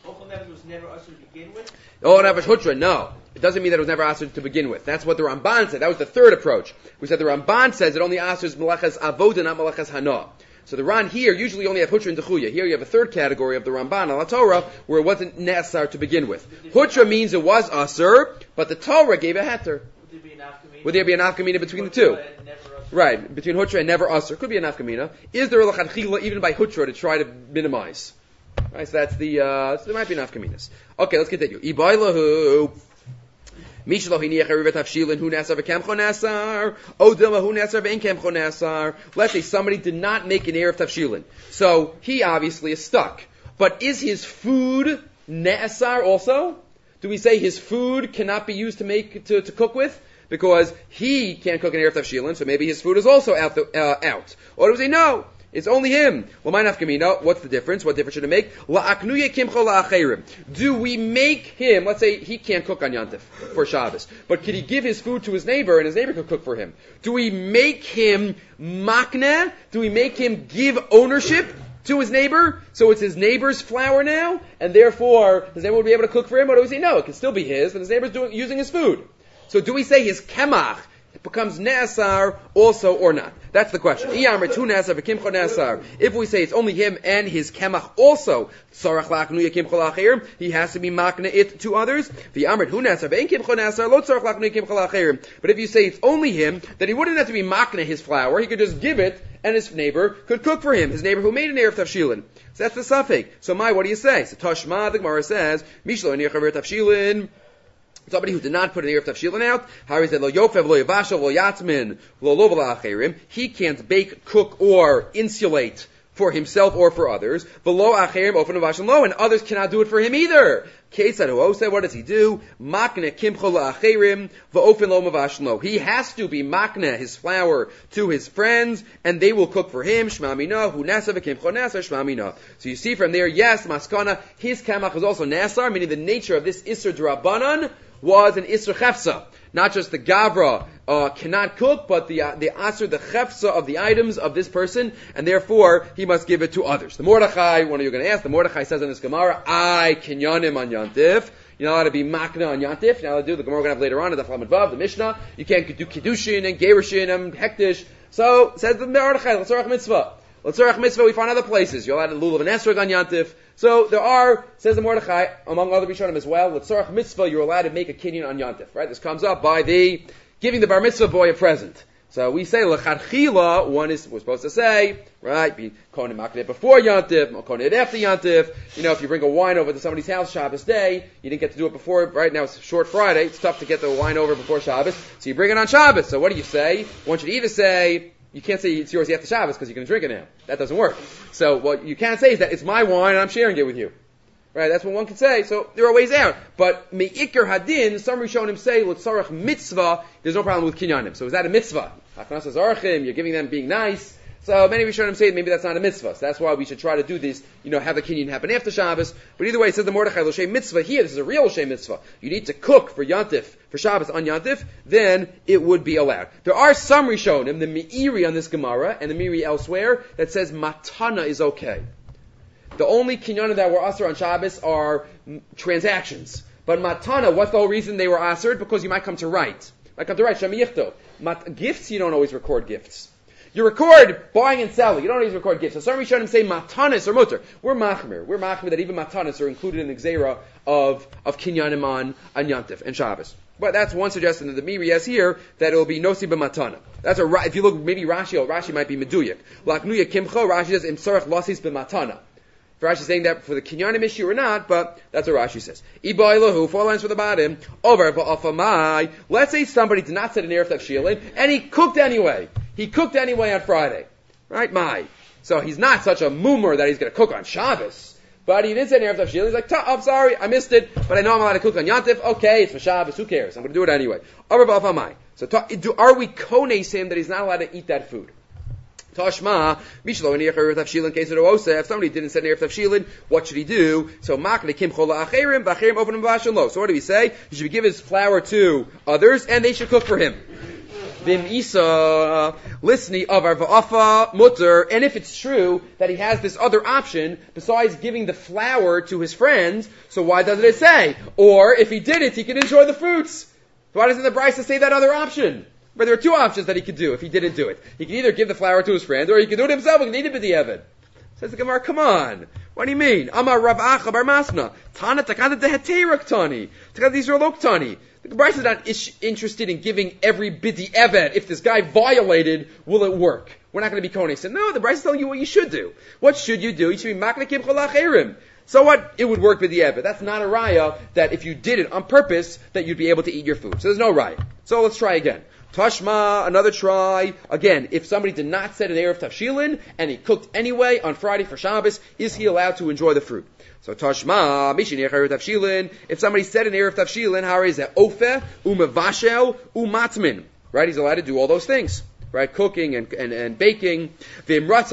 Ochel Nefesh was never usher to begin with? Oh, Nefesh Hutra, no. It doesn't mean that it was never asked to begin with. That's what the Ramban said. That was the third approach. We said the Ramban says it only asks Melechas Avoda, not Melechas Hana. So the Ran here usually only have Hutra and Techuya. Here you have a third category of the Ramban, Al Torah, where it wasn't Ne'asar to begin with. Hutra means it was Asur, but the Torah gave a Heter. Would there be an Afkamina? Would there be an Afkamina between the two? Right, between Hutra and never Asur. Could be an Afkamina. Is there a Lachadchila even by Hutra to try to minimize? Right, so that's the, uh, so there might be an Afkaminas. Okay, let's continue. Ibailahu. Let's say somebody did not make an Erev Tafshilin. So he obviously is stuck. But is his food Ne'asar also? Do we say his food cannot be used to make to, to cook with? Because he can't cook an Erev Tafshilin, so maybe his food is also out. The, uh, out. Or do we say no? It's only him. Well, my nafkamina, what's the difference? What difference should it make? Do we make him, let's say he can't cook on Yantif for Shabbos, but could he give his food to his neighbor and his neighbor could cook for him? Do we make him makna? Do we make him give ownership to his neighbor? So it's his neighbor's flour now, and therefore his neighbor would be able to cook for him? Or do we say no, it can still be his, and his neighbor's doing, using his food? So do we say his kemach becomes Ne'asar also or not? That's the question. If we say it's only him and his kemach also, he has to be makna it to others. But if you say it's only him, then he wouldn't have to be makna his flour. He could just give it, and his neighbor could cook for him. His neighbor who made an Erev Tafshilin. So that's the suffix. So my, what do you say? So Tashma, the Gemara says, Mishlo Erev Tafshilin. Somebody who did not put an Erev Tafshilin out, Harry said, Lo Yofev, Lo Yavasha, Lo Yatzmin, Lo Lo V'la'acherim. He can't bake, cook, or insulate for himself or for others. V'lo acherim, Ofen V'ashan Lo, and others cannot do it for him either. Kesad Huose, what does he do? Makne Kimcho La'acherim, V'ofen Lo Mavashan Lo. He has to be makne his flour to his friends, and they will cook for him. Shma Mina, Hu Nasa V'Kimcho Nasa, Shma Mina. So you see from there, yes, Maskana, his kamach is also Nasar, meaning the nature of this Isser D'Rabbanan was an Isra Chefsa. Not just the Gavra uh, cannot cook, but the uh, the Asr, the Chefsa of the items of this person, and therefore he must give it to others. The Mordechai, one of you are going to ask, the Mordechai says in this Gemara, I kinyanim on Yantif. You're not allowed to be makna on Yantif. You're not allowed to do, the Gemara we're going to have later on in the Daf Vav, the Mishnah. You can't do Kiddushin and Gerushin and Hektish. So, says the Mordechai, L'tzorach mitzvah. L'tzorach mitzvah, we find other places. You're allowed to lulav and esrog on Yantif. So there are, says the Mordechai, among other Rishonim as well, L'tzorach mitzvah, you're allowed to make a kinyan on Yantif, right? This comes up by the giving the bar mitzvah boy a present. So we say l'chadchila, one is, we're supposed to say, right, be kohen makneh before Yantif, kohen after Yantif. You know, if you bring a wine over to somebody's house Shabbos day, you didn't get to do it before, right now it's short Friday, it's tough to get the wine over before Shabbos, so you bring it on Shabbos. So what do you say? One should either say, you can't say it's yours after Shabbos because you're going to drink it now. That doesn't work. So what you can't say is that it's my wine and I'm sharing it with you. Right, that's what one can say. So there are ways out. But me'ikar hadin, some Rishonim say, l'tzarach mitzvah, there's no problem with kinyanim. So is that a mitzvah? Haknas azarchim, you're giving them being nice. So many Rishonim say maybe that's not a mitzvah. So that's why we should try to do this, you know, have the kinyan happen after Shabbos. But either way, it says the Mordechai l'shem mitzvah here, this is a real l'shem mitzvah. You need to cook for Yantif, for Shabbos on Yantif, then it would be allowed. There are some Rishonim, the Meiri on this Gemara, and the Meiri elsewhere, that says matana is okay. The only kinyanim that were asur on Shabbos are m- transactions. But matana, what's the whole reason they were asur? Because you might come to write. Might come to write, Shem Yichto. Mat- gifts, you don't always record gifts. You record buying and selling. You don't always record gifts. So some Rishonim say matanis or mutter. We're machmir. We're machmir that even matanis are included in the gzeira of, of kinyanim on, on Yantif and Shabbos. But that's one suggestion that the Meiri has here, that it will be nosi b'matana. That's a, if you look, maybe Rashi, Rashi might be meduyik. Laknuya kimcho, Rashi says, im tzarech losis b'matana. Rashi is saying that for the kinyanim issue or not, but that's what Rashi says. Ibailahu, four lines for the bottom. Over ba'afamai. Let's say somebody did not set an erev tafshilin, and he cooked anyway. He cooked anyway on Friday. Right, Mai. So he's not such a moomer that he's going to cook on Shabbos. But he didn't set an erev tafshilin. He's like, I'm sorry, I missed it, but I know I'm allowed to cook on Yantif. Okay, it's for Shabbos, who cares? I'm going to do it anyway. Over ba'afamai. So do, are we kones him that he's not allowed to eat that food? Tashma, Mishlo and Erev Tafshilin case of Osa. If somebody didn't set an Erev Tafshilin, what should he do? So Makne Kim Chola Acherim, Vacherim Openim Vashon Lo. So what do we say? He should give his flour to others, and they should cook for him. Vim Isa Lisni of Arva'afa Mutter. And if it's true that he has this other option besides giving the flour to his friends, so why doesn't it say? Or if he did it, he can enjoy the fruits. Why doesn't the Brisa say that other option? But there are two options that he could do if he didn't do it. He could either give the flour to his friend, or he could do it himself. He could eat it b'di'evet. Says the Gemara, come on. What do you mean? Amar Rav Acha bar Masna. Tana takada deheterak tani. Takada Yisrael tani. The Gemara is not ish, interested in giving every b'di'evet. If this guy violated, will it work? We're not going to be konig. So no, the Brisa is telling you what you should do. What should you do? You should be maknakim cholach erim. So what? It would work with the Ebed. That's not a raya that if you did it on purpose, that you'd be able to eat your food. So there's no raya. So let's try again. Tashma, another try. Again, if somebody did not set an Erev Tafshilin, and he cooked anyway on Friday for Shabbos, is he allowed to enjoy the fruit? So Tashma, Mishin Erev Tafshilin, if somebody set an Erev Tafshilin, how is that? Ofe, umevashel, umatmin. Right? He's allowed to do all those things. Right, cooking and, and, and baking. And if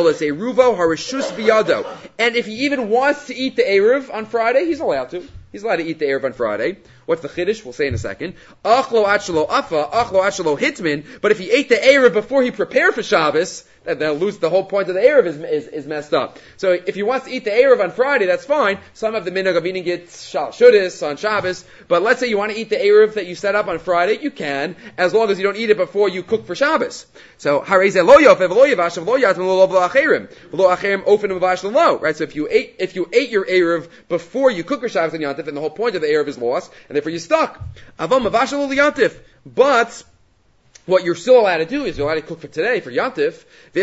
he even wants to eat the Erev on Friday, he's allowed to. He's allowed to eat the Erev on Friday. What's the Chiddush? We'll say in a second. Achlo achlo afa, achlo achlo hitmin. But if he ate the Erev before he prepared for Shabbos, then they'll lose the whole point of the Erev is, is, is messed up. So if he wants to eat the Erev on Friday, that's fine. Some have the minhag of eating it shal shudis on Shabbos. But let's say you want to eat the Erev that you set up on Friday, you can, as long as you don't eat it before you cook for Shabbos. So hareze lo yofev lo yavashav lo yatm lo lo acherim lo acherim ofen uvash lo. Right. So if you ate if you ate your Erev before you cook for Shabbos and Yantif, then the whole point of the Erev is lost, and therefore you're stuck. Avam uvash lo Yantif. But what you're still allowed to do is you're allowed to cook for today, for Yantif,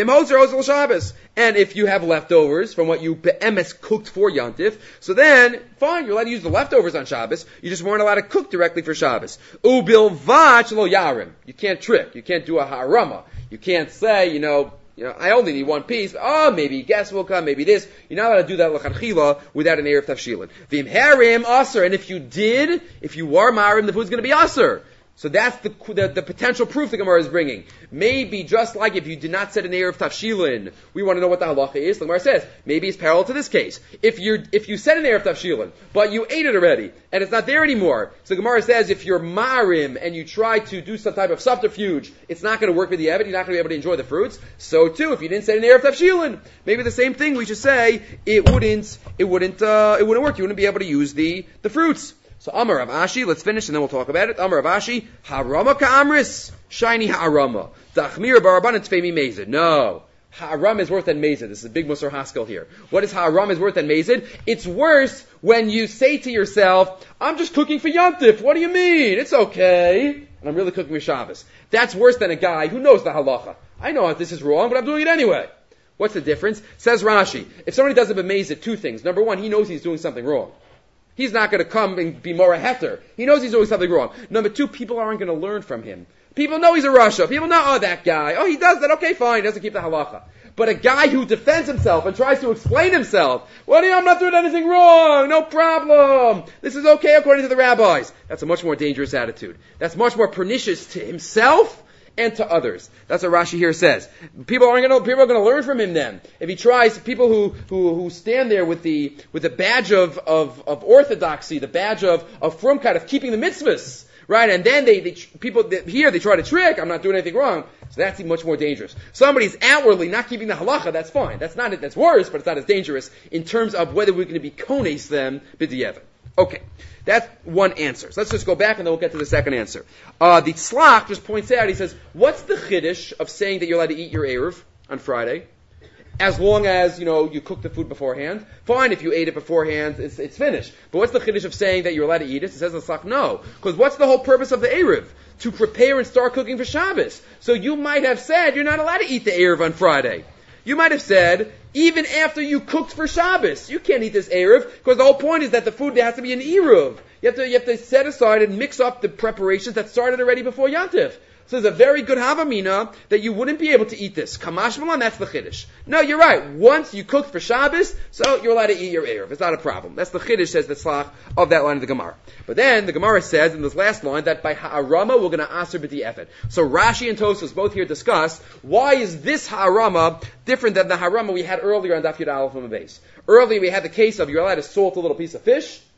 and if you have leftovers from what you be'emes cooked for Yantif, so then, fine, you're allowed to use the leftovers on Shabbos, you just weren't allowed to cook directly for Shabbos. Ubil vach lo yarim. You can't trick, you can't do a harama. You can't say, you know, you know, I only need one piece. Oh, maybe guests will come, maybe this. You're not allowed to do that l'chadchila without an Erev Tafshilin. V'im harim aser, and if you did, if you were marim, the food's going to be aser. So that's the, the the potential proof the Gemara is bringing. Maybe just like if you did not set an Erev Tafshilin, we want to know what the halacha is. The Gemara says maybe it's parallel to this case. If you if you set an Erev Tafshilin, but you ate it already and it's not there anymore, so the Gemara says if you're marim and you try to do some type of subterfuge, it's not going to work with the Evid. You're not going to be able to enjoy the fruits. So too, if you didn't set an Erev Tafshilin, maybe the same thing. We should say it wouldn't it wouldn't uh, it wouldn't work. You wouldn't be able to use the the fruits. So Amar Rav Ashi, let's finish and then we'll talk about it. Amar Rav Ashi, Harama ka'amris, shiny ha'arama. Dachmir baraban tfemi mezid. No. Ha'aram is worse than mezid. This is a big Musar Haskell here. What is ha'aram is worse than mezid? It's worse when you say to yourself, I'm just cooking for Yantif. What do you mean? It's okay. And I'm really cooking for Shabbos. That's worse than a guy who knows the halacha. I know this is wrong, but I'm doing it anyway. What's the difference? Says Rashi, if somebody does a b'mezid, two things. Number one, he knows he's doing something wrong. He's not going to come and be more a heter. He knows he's doing something wrong. Number two, people aren't going to learn from him. People know he's a Rasha. People know, oh, that guy. Oh, he does that. Okay, fine. He doesn't keep the halacha. But a guy who defends himself and tries to explain himself, well, I'm not doing anything wrong. No problem. This is okay according to the rabbis. That's a much more dangerous attitude. That's much more pernicious to himself and to others. That's what Rashi here says. People aren't going to, people are going to learn from him then. If he tries, people who, who, who stand there with the, with the badge of, of, of orthodoxy, the badge of, of frumkeit, of keeping the mitzvahs, right? And then they, they people they, here, they try to trick, I'm not doing anything wrong. So that's much more dangerous. Somebody's outwardly not keeping the halacha, that's fine. That's not it, that's worse, but it's not as dangerous in terms of whether we're going to be kones them b'di'evet. Okay. That's one answer. So let's just go back and then we'll get to the second answer. Uh, the Tzlach just points out, he says, what's the chiddush of saying that you're allowed to eat your Erev on Friday? As long as, you know, you cook the food beforehand. Fine, if you ate it beforehand, it's, it's finished. But what's the chiddush of saying that you're allowed to eat it? It says the Tzlach, no. Because what's the whole purpose of the Erev? To prepare and start cooking for Shabbos. So you might have said you're not allowed to eat the Erev on Friday. You might have said, even after you cooked for Shabbos, you can't eat this Erev, because the whole point is that the food, there has to be an Erev. You have to, you have to set aside and mix up the preparations that started already before Yantif. So there's a very good havamina that you wouldn't be able to eat this. Kamash malan, that's the chiddush. No, you're right. Once you cooked for Shabbos, so you're allowed to eat your Erev. It's not a problem. That's the chiddush, says the tzlach of that line of the Gemara. But then the Gemara says in this last line that by ha'arama we're going to aser b'di'evet. So Rashi and Tosfos both here discuss why is this ha'arama different than the ha'arama we had earlier on Daf Yud Aleph on the base. Earlier we had the case of you're allowed to salt a little piece of fish,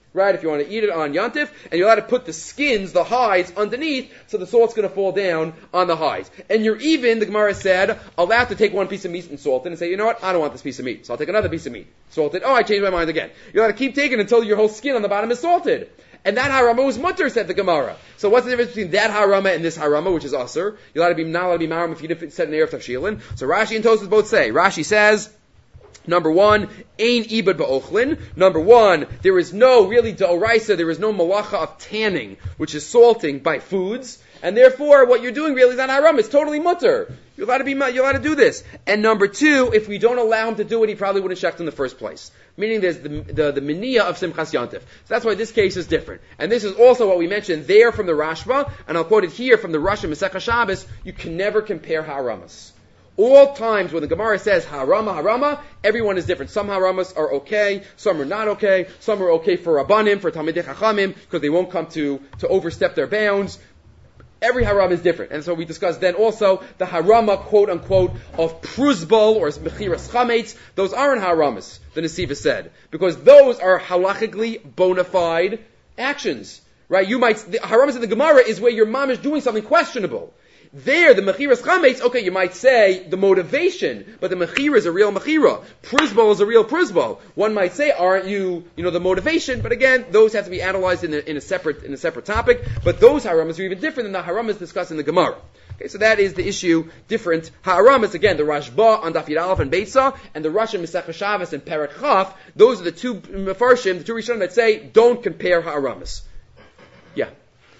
right? If you want to eat it on Yantif, and you're allowed to put the skins, the hides, underneath, so the salt's going to fall down on the hides. And you're even, the Gemara said, allowed to take one piece of meat and salt it and say, you know what, I don't want this piece of meat, so I'll take another piece of meat. Salt it, oh, I changed my mind again. You're allowed to keep taking it until your whole skin on the bottom is salted. And that harama was mutter, said the Gemara. So what's the difference between that harama and this harama, which is asur? You're allowed to be, not allowed to be maram if you didn't set an erev tafshilin. So Rashi and Tosfos both say, Rashi says, number one, ein ibad ba'ochlin. Number one, there is no, really d'oraisa, there is no malacha of tanning, which is salting by foods. And therefore, what you're doing really is not haram, it's totally mutter. You're allowed to be, you're allowed to do this. And number two, if we don't allow him to do it, he probably wouldn't have shecht in the first place. Meaning there's the, the, the miniya of Simchas Yantif. So that's why this case is different. And this is also what we mentioned there from the Rashba, and I'll quote it here from the Rosh Masechah Shabbos, you can never compare haramas. All times when the Gemara says harama, harama, everyone is different. Some haramas are okay, some are not okay, some are okay for Rabbanim, for Talmidei Chachamim, because they won't come to, to overstep their bounds. Every haram is different. And so we discussed then also the harama, quote unquote, of pruzbal or mechiras chametz. Those aren't haramas, the Nesiva said. Because those are halachically bona fide actions. Right? You might, the haramas in the Gemara is where your mom is doing something questionable. There, the mechiras chametz, okay, you might say the motivation, but the mechira is a real mechira. Pruzbal is a real pruzbal. One might say, aren't you, you know, the motivation? But again, those have to be analyzed in a, in a separate, in a separate topic. But those haramas are even different than the haramas discussed in the Gemara. Okay, so that is the issue, different haramas. Again, the Rashba on Daf Yud Aleph and Beitza, and the Rosh Masechah Shabbos and Perek Chaf, those are the two Mefarshim, the two Rishonim that say, don't compare haramas. Yeah.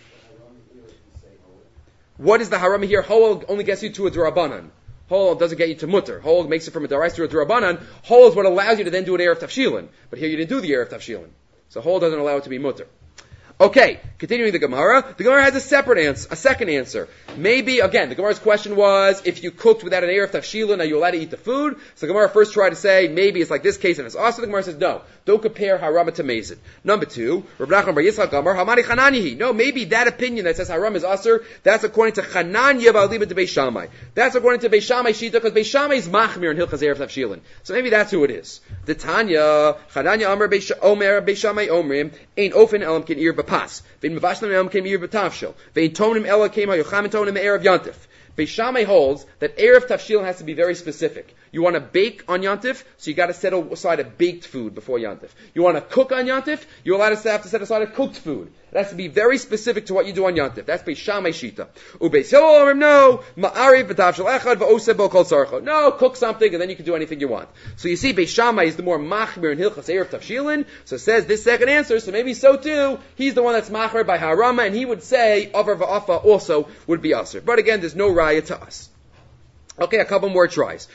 What is the harama here? Hol only gets you to a durabanan. Hol doesn't get you to mutter. Hol makes it from a darais to a durabanan. Hol is what allows you to then do an erev tafshilin. But here you didn't do the erev tafshilin. So hol doesn't allow it to be mutter. Okay, continuing the Gemara. The Gemara has a separate answer, a second answer. Maybe, again, the Gemara's question was, if you cooked without an erev tafshilin, are you allowed to eat the food? So the Gemara first tried to say, maybe it's like this case and it's also. The Gemara says, no, don't compare harama to mezid. Number two, Rav Nachman bar Yitzchak Gamar, Hamani Chananihi. No, maybe that opinion that says haram is asur, that's according to Chananya ba'alibah to Beis Shammai. That's according to Beis Shammai Shita, because Beis Shammai is machmir in Hilchas erev tafshilin. So maybe that's who it is. The Tanya, Chananya Omer Beis Shammai Omrim, ain't ofen elam kin ir b'pas. Beis Shammai holds that erev tafshilin has to be very specific. You want to bake on Yantif, so you got to set aside a baked food before Yantif. You want to cook on Yantif, you're allowed to have to set aside a cooked food. It has to be very specific to what you do on Yantif. That's Beis Shammai Shita. Ubeis Hillel, no, ma'ariv v'tavshel echad v'oseh bo kol tzarcho. No, cook something and then you can do anything you want. So you see, Beis Shammai is the more machmir in Hilchas erev tafshilin. So it says this second answer. So maybe so too. He's the one that's machmir by harama, and he would say avar va'afa also would be asur. But again, there's no raya to us. Okay, a couple more tries.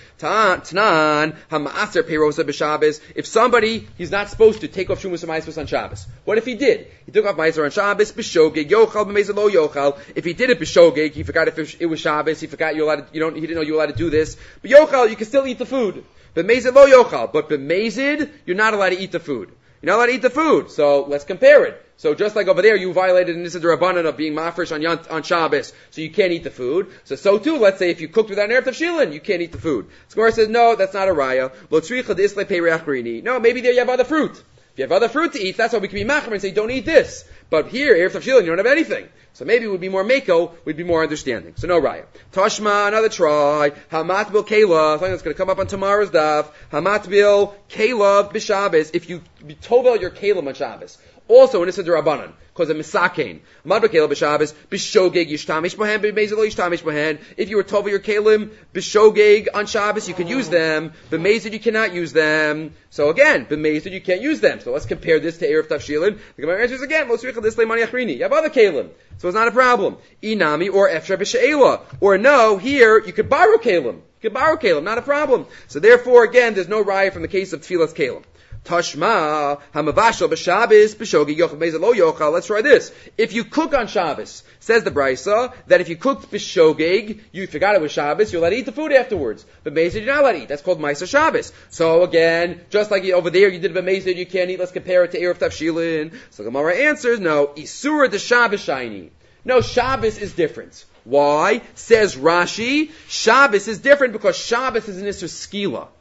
Tanan hama'aser peirosa b'Shabbos. If somebody, he's not supposed to take off shumus ma'aser on Shabbos. What if he did? He took off ma'aser on Shabbos, b'shogeg, yochal, b'meiser lo yochal. If he did it b'shogeg, he forgot if it was Shabbos, he forgot you allowed to, you don't, he didn't know you were allowed to do this. But yochal, you can still eat the food. B'meiser lo yochal. But b'meiser, you're not allowed to eat the food. You're not allowed to eat the food. So let's compare it. So just like over there, you violated an Nisa D'Rabbanan of being mafresh on Yant, on Shabbos, so you can't eat the food. So so too, let's say if you cooked without an erev tafshilin, you can't eat the food. The Gemara says, no, that's not a raya. Lo tzricha d'isle peireach b'rini. No, maybe there you have other fruit. If you have other fruit to eat, that's why we can be machmer and say, don't eat this. But here, erev tafshilin, you don't have anything. So maybe it would be more mako, would be more understanding. So no raya. Tashma, another try. Hamat bil kelav, something that's going to come up on tomorrow's daf. Hamat bil kelav b'Shabbos. If you tovel your kelav on Shabbos. Also, in Issa D'Rabbanan, because of Misakein. Mad b'kelim b'Shabbos, b'shogeg yishtamish bohen, b'mezid lo yishtamish bohen. If you were tovel your kelim, b'shogeg on Shabbos, you can use them. B'mezid, you cannot use them. So again, b'mezid, you can't use them. So let's compare this to erev tafshilin. The Gemara answers again, lo tzricha d'slei mani achrini. You have other kelim. So it's not a problem. Inami, or efshar b'she'ela. Or no, here, you could borrow kelim. You could borrow kelim, not a problem. So therefore, again, there's no raya from the case of tfilas kelim. Tashma hamavashal b'Shabbos b'shogeg yochel b'mezid lo yochal. Let's try this. If you cook on Shabbos, says the Brisa that if you cooked b'shogeg, you forgot it was Shabbos, you're allowed to eat the food afterwards. But b'mezid you're not allowed to eat. That's called Ma'aser Shabbos. So again, just like over there you did b'mezid, you can't eat. Let's compare it to erev tafshilin. So the Gemara answers, no. Isura de Shabbos shiny. No, Shabbos is different. Why? Says Rashi, Shabbos is different because Shabbos is an Isur skila.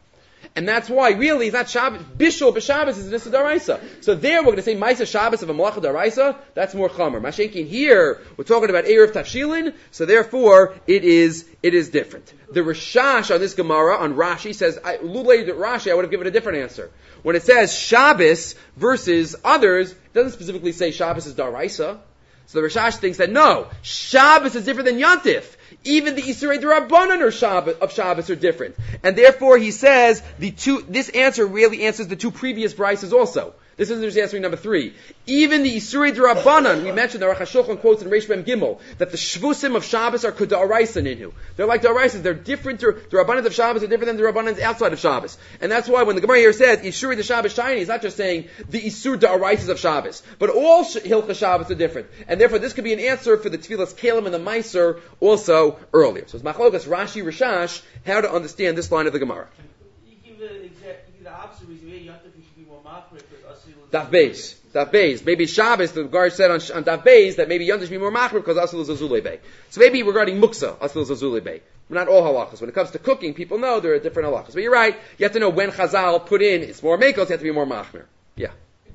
And that's why, really, it's not Shabbos. Bishul b'Shabbos is Nissa Daraisa. So there we're going to say Maisa Shabbos of a Malacha Daraisa. That's more Chamer. Mashenkin here, we're talking about Erev Tafshilin, so therefore it is it is different. The Rashash on this Gemara, on Rashi, says, I, Lulated at Rashi, I would have given a different answer. When it says Shabbos versus others, it doesn't specifically say Shabbos is Daraisa. So the Rashash thinks that no, Shabbos is different than Yantif. Even the Isurei D'Rabbanan of Shabbos are different. And therefore he says the two, this answer really answers the two previous brises also. This is answering number three. Even the Isurei D'Rabbanan, we mentioned the Aruch HaShulchan quotes in Reish Mem Gimel, that the Shvusim of Shabbos are K'da'araisa Ninhu. They're like Da'araisas. They're different. The Rabbanans of Shabbos are different than the Rabbanans outside of Shabbos. And that's why when the Gemara here says Isurei the Shabbos Shiny, it's not just saying the Isur Da'araisas of Shabbos, but all Hilchah Shabbos are different. And therefore this could be an answer for the Tfilas Kalim and the Meiser also earlier. So it's Machlokas Rashi Rashash, how to understand this line of the Gemara. You give the exact, you give the opposite reason. Maybe Yantif should be more machmir because Asil is Daf Beis. Daf Beis. Maybe Shabbos, the Gemara said on, on Daf Beis that maybe Yantif should be more machmir because Asil is Azulei Bey. So maybe regarding Muksa, Asil is Azulei Bey. Not all halachas. When it comes to cooking, people know there are different halachas. But you're right, you have to know when Chazal put in, it's more makos, you have to be more machmir. Yeah.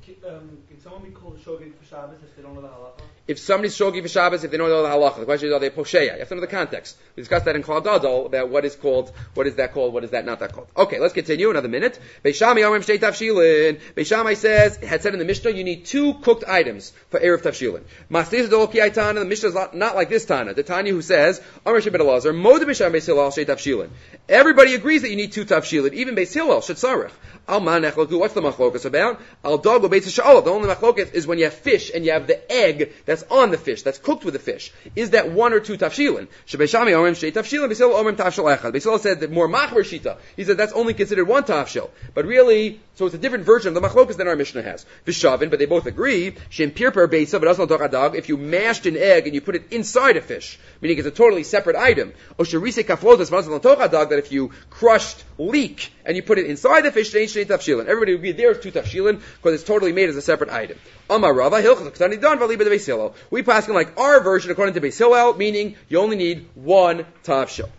Um, can someone be called shogeg for Shabbos if they don't know the halacha? If somebody's shogi for Shabbos, if they don't know the halacha, the question is, are they posheya? You have to know the context. We discussed that in Klal Gadol about what is called, what is that called, what is that not that called. Okay, let's continue. Another minute. Beishamai Omrim Shtei Tavshilin. Beishamai says, had said in the Mishnah, you need two cooked items for Erev Tavshilin. Mastis Dol Ki Tana. The Mishnah is not, not like this Tana. The Tanya who says, Amar Shebet Elazar, Mod Beishamai Beis Hillel Shtei Tavshilin. Everybody agrees that you need two Tavshilin, even Beis Hillel Shetzarech. Al man echloku. What's the machlokas about? Al dog or beitz sha'olav. The only machlokas is when you have fish and you have the egg that's on the fish, that's cooked with the fish. Is that one or two tafshilin? Shebeishami omrim shtei tafshilin. Beisil omrim tafshil echad. Beisil said that more machmer shita. He said that's only considered one tafshil. But really, so it's a different version of the machlokas than our Mishnah has. Vishavin, but they both agree. Shem pirper beisa, but also dog. If you mashed an egg and you put it inside a fish, meaning it's a totally separate item. Or sherise kaflotas, but also dog, that if you crushed leek and you put it inside the fish, tafshilin. Everybody agreed there's two tafshilin because it's totally made as a separate item. Amar Rava hilchos ktani don v'liba de Beis Hillel. We pass in like our version according to Beis Hillel, meaning you only need one tafshil.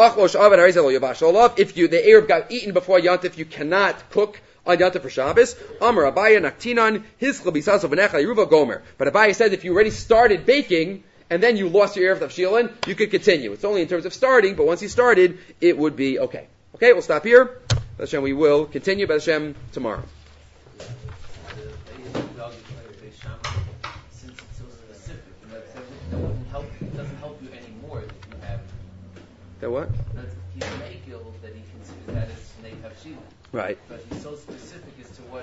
If you the Erev got eaten before Yantif, you cannot cook on Yantif for Shabbos. Amar Abaya naktinan hischel bisaso v'necha yeruva gomer. But Abaya said if you already started baking and then you lost your Erev tafshilin, you could continue. It's only in terms of starting, but once you started, it would be okay. Okay, we'll stop here. Hashem, we will continue by Hashem tomorrow. Since it's so specific, that wouldn't help. It doesn't help you anymore that you have. That what? That he's an Akil that he considers that as Snei Tavshilin. Right. But he's so specific as to what